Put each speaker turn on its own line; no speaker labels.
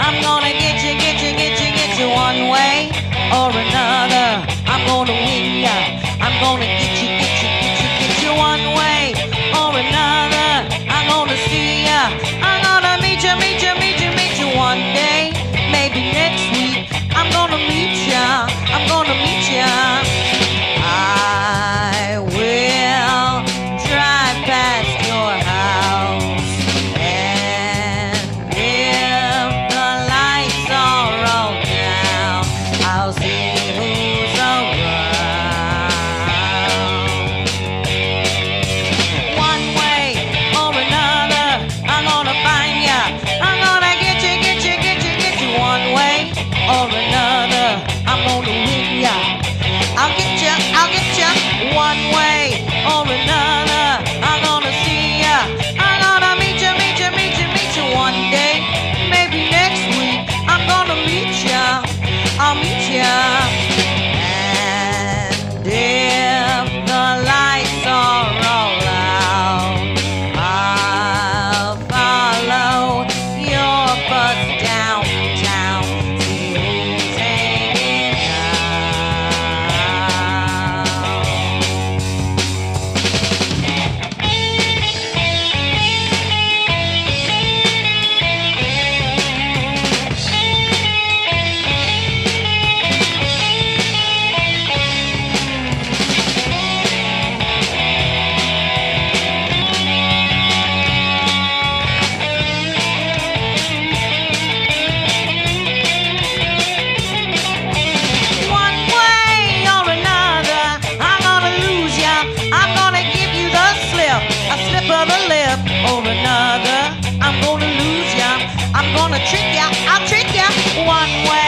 I'm gonna get you, get you, get you, get you one way or another. I'm gonna win ya. I'm gonna get you, get you, get you, get you one way or another. I'm gonna see ya. I'm gonna meet you, meet you, meet you, meet you one day. Maybe next week. I'm gonna meet ya. I'm gonna meet ya. I will drive past your house, and if the lights are all down, I'll see who's around. One way or another, I'm gonna find ya. I'm gonna get you, get you, get you, get you one way or another. I'm gonna win ya. I'll get ya, I'll get ya one way or another. I'm gonna see ya. I'm gonna meet ya, meet ya, meet ya, meet ya one day. Maybe next week I'm gonna meet ya. I'll meet ya. And if the lights are all out, I'll follow your bus downtown. See who's hanging or another. I'm gonna lose ya. I'm gonna trick ya. I'll trick ya one way